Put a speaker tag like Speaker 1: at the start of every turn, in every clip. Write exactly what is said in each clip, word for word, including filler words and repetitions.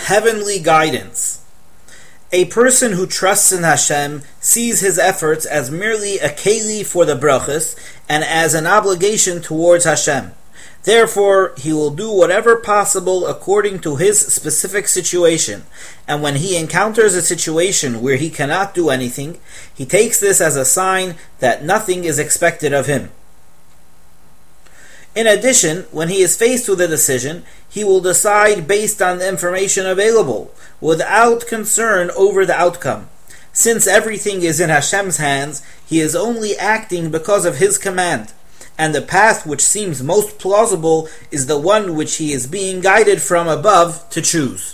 Speaker 1: heavenly guidance. A person who trusts in Hashem sees his efforts as merely a keli for the brachas and as an obligation towards Hashem. Therefore, he will do whatever possible according to his specific situation, and when he encounters a situation where he cannot do anything, he takes this as a sign that nothing is expected of him. In addition, when he is faced with a decision, he will decide based on the information available, without concern over the outcome. Since everything is in Hashem's hands, he is only acting because of his command, and the path which seems most plausible is the one which he is being guided from above to choose.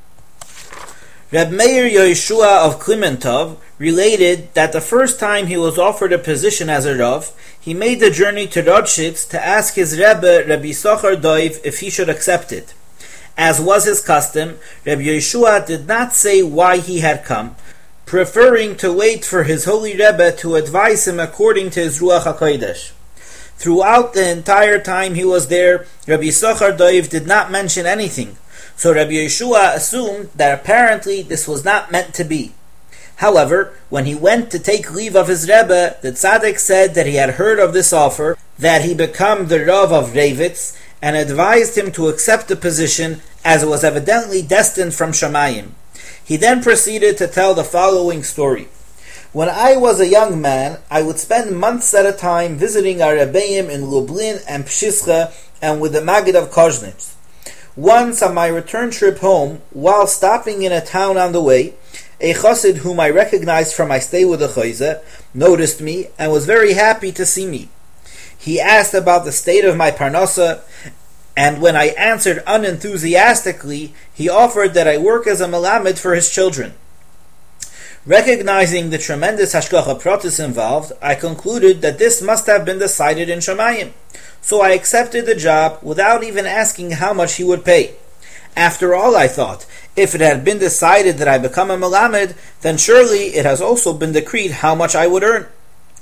Speaker 1: Reb Meir Yehoshua of Klimentov related that the first time he was offered a position as a Rav, he made the journey to Rodshitz to ask his Rebbe, Rabbi Socher Doiv, if he should accept it. As was his custom, Reb Yehoshua did not say why he had come, preferring to wait for his holy Rebbe to advise him according to his Ruach HaKodesh. Throughout the entire time he was there, Rabbi Socher Doiv did not mention anything, so Rabbi Yehoshua assumed that apparently this was not meant to be. However, when he went to take leave of his Rebbe, the tzaddik said that he had heard of this offer, that he become the Rav of Revitz, and advised him to accept the position, as it was evidently destined from Shamayim. He then proceeded to tell the following story. When I was a young man, I would spend months at a time visiting our Rebbeim in Lublin and Pshischa and with the Maggid of Koznitz. Once on my return trip home, while stopping in a town on the way, a chassid whom I recognized from my stay with the Chayze noticed me and was very happy to see me. He asked about the state of my parnasa, and when I answered unenthusiastically, he offered that I work as a melamed for his children. Recognizing the tremendous hashgacha pratis involved, I concluded that this must have been decided in Shamayim. So I accepted the job without even asking how much he would pay. After all, I thought, if it had been decided that I become a melamed, then surely it has also been decreed how much I would earn.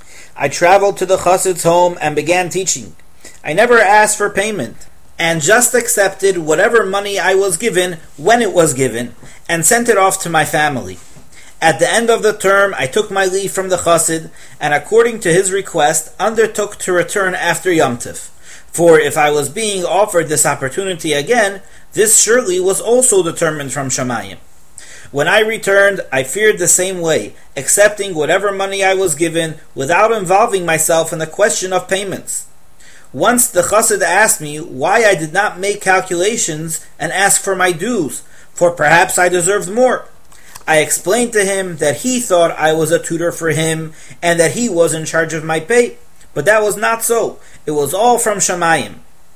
Speaker 1: I traveled to the chassid's home and began teaching. I never asked for payment, and just accepted whatever money I was given when it was given, and sent it off to my family. At the end of the term, I took my leave from the chassid, and according to his request, undertook to return after Yom Tov. For if I was being offered this opportunity again, this surely was also determined from Shamayim. When I returned, I feared the same way, accepting whatever money I was given without involving myself in the question of payments. Once the chassid asked me why I did not make calculations and ask for my dues, for perhaps I deserved more. I explained to him that he thought I was a tutor for him and that he was in charge of my pay, but that was not so. It was all from Shamayim.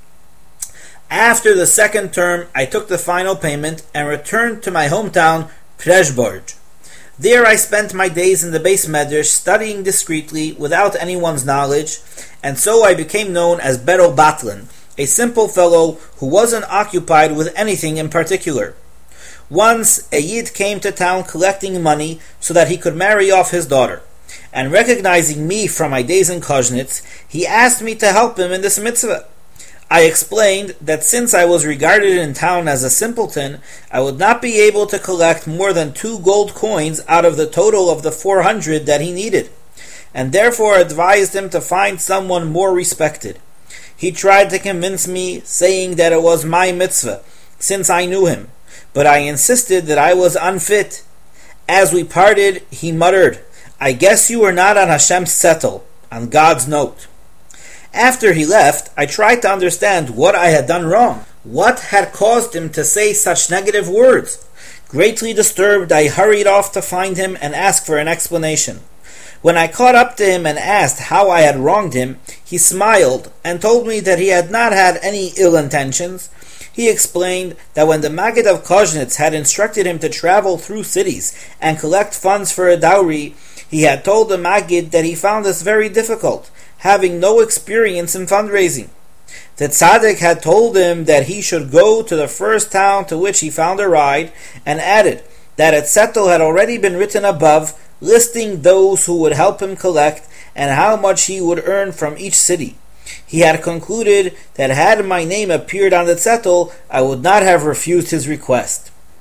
Speaker 1: After the second term, I took the final payment and returned to my hometown, Preshborg. There I spent my days in the Beis Medrash studying discreetly without anyone's knowledge, and so I became known as Bero Batlin, a simple fellow who wasn't occupied with anything in particular. Once, a Yid came to town collecting money so that he could marry off his daughter, and recognizing me from my days in Koznitz, he asked me to help him in this mitzvah. I explained that since I was regarded in town as a simpleton, I would not be able to collect more than two gold coins out of the total of the four hundred that he needed, and therefore advised him to find someone more respected. He tried to convince me, saying that it was my mitzvah, since I knew him, but I insisted that I was unfit. As we parted, he muttered, "I guess you were not on Hashem's settle, on God's note." After he left, I tried to understand what I had done wrong. What had caused him to say such negative words? Greatly disturbed, I hurried off to find him and ask for an explanation. When I caught up to him and asked how I had wronged him, he smiled and told me that he had not had any ill intentions. He explained that when the Maggid of Koznitz had instructed him to travel through cities and collect funds for a dowry, he had told the Maggid that he found this very difficult, having no experience in fundraising. The tzaddik had told him that he should go to the first town to which he found a ride, and added that a zettel had already been written above, listing those who would help him collect and how much he would earn from each city. He had concluded that had my name appeared on the zettel, I would not have refused his request.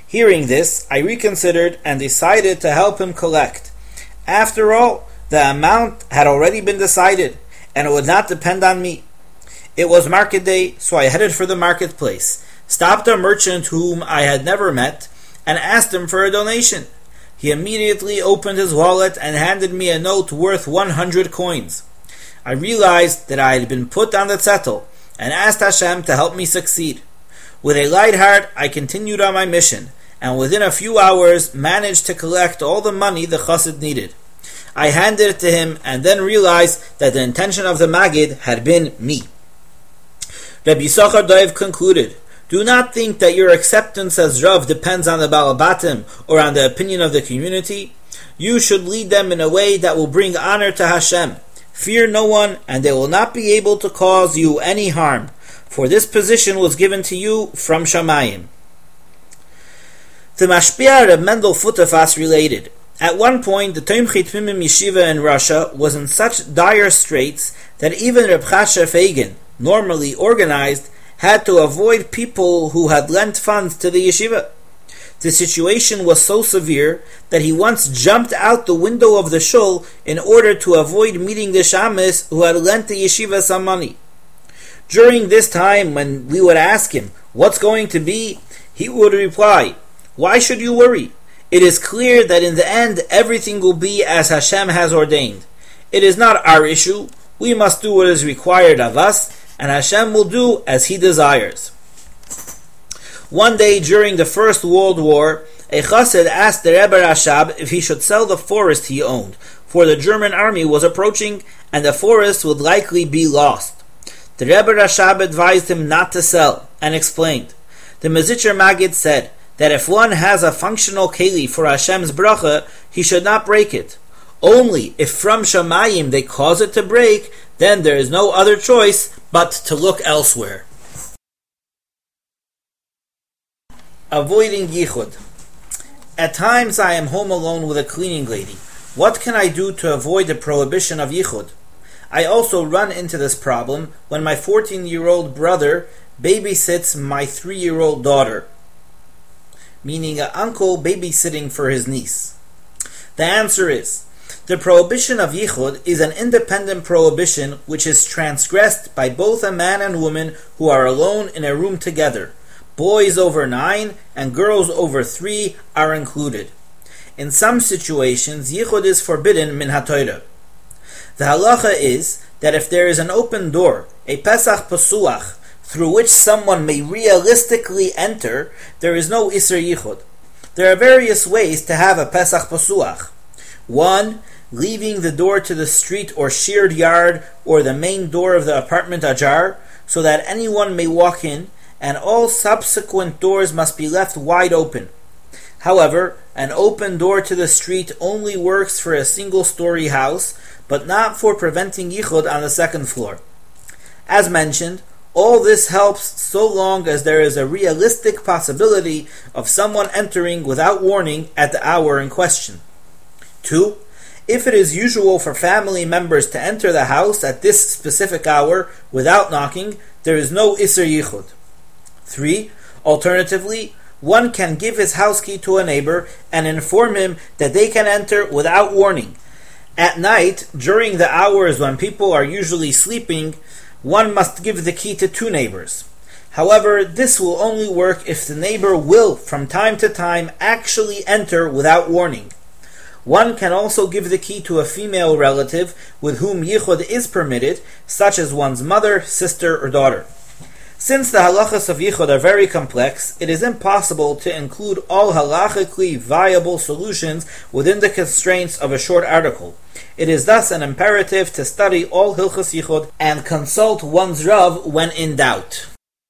Speaker 1: Hearing this, I reconsidered and decided to help him collect. After all, the amount had already been decided, and it would not depend on me. It was market day, so I headed for the marketplace, stopped a merchant whom I had never met, and asked him for a donation. He immediately opened his wallet and handed me a note worth one hundred coins. I realized that I had been put on the zettel, and asked Hashem to help me succeed. With a light heart, I continued on my mission, and within a few hours managed to collect all the money the chassid needed. I handed it to him, and then realized that the intention of the Maggid had been me. Rabbi Yisachar Doiv concluded, "Do not think that your acceptance as Rav depends on the Balabatim or on the opinion of the community. You should lead them in a way that will bring honor to Hashem. Fear no one, and they will not be able to cause you any harm, for this position was given to you from Shamayim." The Mashpia Reb Mendel Futefas related, "At one point, the Tomchei Tmimim Yeshiva in Russia was in such dire straits that even Reb Chasher Fagin, normally organized, had to avoid people who had lent funds to the yeshiva. The situation was so severe that he once jumped out the window of the shul in order to avoid meeting the shamis who had lent the yeshiva some money. During this time, when we would ask him, 'What's going to be?' he would reply, 'Why should you worry? It is clear that in the end everything will be as Hashem has ordained. It is not our issue. We must do what is required of us, and Hashem will do as He desires." One day during the First World War, a chassid asked the Rebbe Rashab if he should sell the forest he owned, for the German army was approaching and the forest would likely be lost. The Rebbe Rashab advised him not to sell, and explained. The Mezitcher Maggid said that if one has a functional keli for Hashem's bracha, he should not break it. Only if from Shamayim they cause it to break, then there is no other choice but to look elsewhere. Avoiding yichud. At times I am home alone with a cleaning lady. What can I do to avoid the prohibition of yichud? I also run into this problem when my fourteen-year-old brother babysits my three-year-old daughter, meaning an uncle babysitting for his niece. The answer is, the prohibition of yichud is an independent prohibition which is transgressed by both a man and woman who are alone in a room together. Boys over nine and girls over three are included. In some situations, yichud is forbidden min haTorah. The halacha is that if there is an open door, a pesach pasuach, through which someone may realistically enter, there is no iser yichud. There are various ways to have a pesach pasuach. One, leaving the door to the street or sheared yard or the main door of the apartment ajar, so that anyone may walk in, and all subsequent doors must be left wide open. However, an open door to the street only works for a single-story house, but not for preventing yichud on the second floor. As mentioned, all this helps so long as there is a realistic possibility of someone entering without warning at the hour in question. Two, if it is usual for family members to enter the house at this specific hour without knocking, there is no iser yichud. Three, alternatively, one can give his house key to a neighbor and inform him that they can enter without warning. At night, during the hours when people are usually sleeping, one must give the key to two neighbors. However, this will only work if the neighbor will, from time to time, actually enter without warning. One can also give the key to a female relative with whom yichud is permitted, such as one's mother, sister, or daughter. Since the halachas of yichud are very complex, it is impossible to include all halachically viable solutions within the constraints of a short article. It is thus an imperative to study all hilchas yichud and consult one's Rav when in doubt.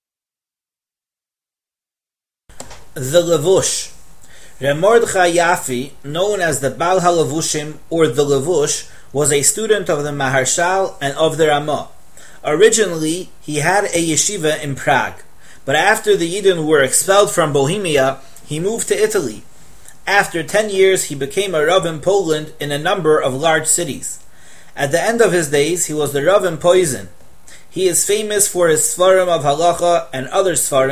Speaker 1: The Levush. Reb Mordechai Yafi, known as the Baal HaLevushim or the Levush, was a student of the Maharshal and of the Ramah. Originally, he had a yeshiva in Prague, but after the Yidden were expelled from Bohemia, he moved to Italy. After ten years, he became a Rav in Poland in a number of large cities. At the end of his days, he was the Rav in Posen. He is famous for his Sfarim of Halacha and other Sfarim,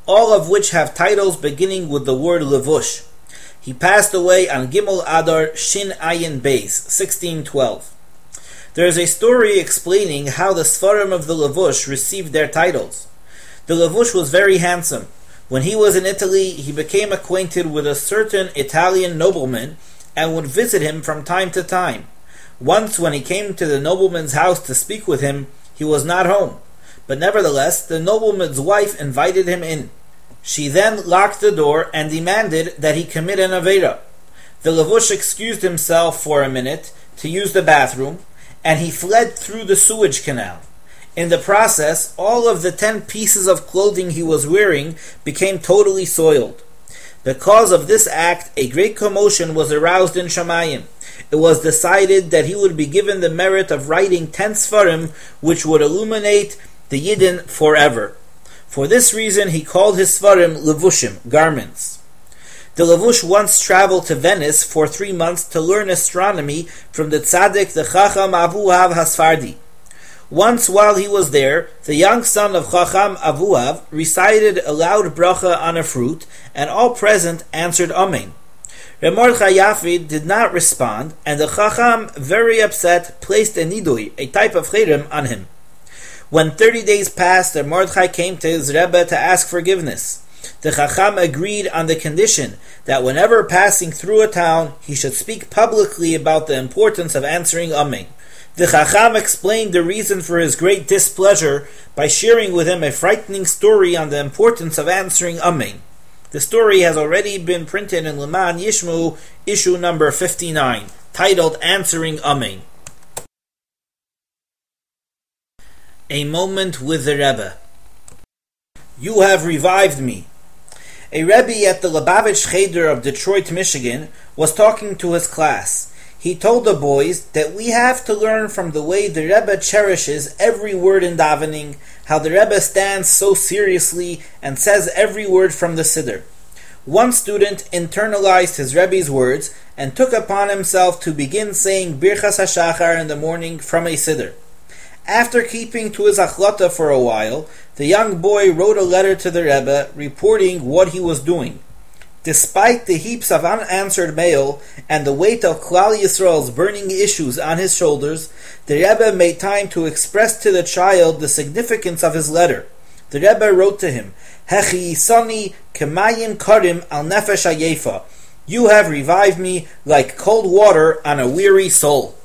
Speaker 1: all of which have titles beginning with the word Levush. He passed away on Gimel Adar Shin Ayin Beis, sixteen twelve. There is a story explaining how the Sfarim of the Levush received their titles. The Levush was very handsome. When he was in Italy, he became acquainted with a certain Italian nobleman and would visit him from time to time. Once when he came to the nobleman's house to speak with him, he was not home. But nevertheless, the nobleman's wife invited him in. She then locked the door and demanded that he commit an Aveira. The Levush excused himself for a minute to use the bathroom, and he fled through the sewage canal. In the process, all of the ten pieces of clothing he was wearing became totally soiled. Because of this act, a great commotion was aroused in Shamayim. It was decided that he would be given the merit of writing ten Sfarim, which would illuminate the Yidden forever. For this reason, he called his Sfarim Levushim, garments. The Levush once traveled to Venice for three months to learn astronomy from the Tzaddik, the Chacham Avuhav Hasfardi. Once while he was there, the young son of Chacham Avuhav recited a loud bracha on a fruit, and all present answered Amen. Reb Mordechai Yafid did not respond, and the Chacham, very upset, placed a nidui, a type of cherem, on him. When thirty days passed, Reb Mordechai came to his Rebbe to ask forgiveness. The Chacham agreed on the condition that whenever passing through a town, he should speak publicly about the importance of answering Amen. The Chacham explained the reason for his great displeasure by sharing with him a frightening story on the importance of answering Amen. The story has already been printed in Leman Yishmu, issue number fifty-nine, titled Answering Amen. A moment with the Rebbe. You have revived me. A Rebbe at the Lubavitch Cheder of Detroit, Michigan, was talking to his class. He told the boys that we have to learn from the way the Rebbe cherishes every word in davening, how the Rebbe stands so seriously and says every word from the Siddur. One student internalized his Rebbe's words and took upon himself to begin saying Birchas HaShachar in the morning from a Siddur. After keeping to his achlata for a while, the young boy wrote a letter to the Rebbe reporting what he was doing. Despite the heaps of unanswered mail and the weight of Klal Yisrael's burning issues on his shoulders, the Rebbe made time to express to the child the significance of his letter. The Rebbe wrote to him, Hechi Yisani Kemayim Karim al Nefesh Hayefa. You have revived me like cold water on a weary soul.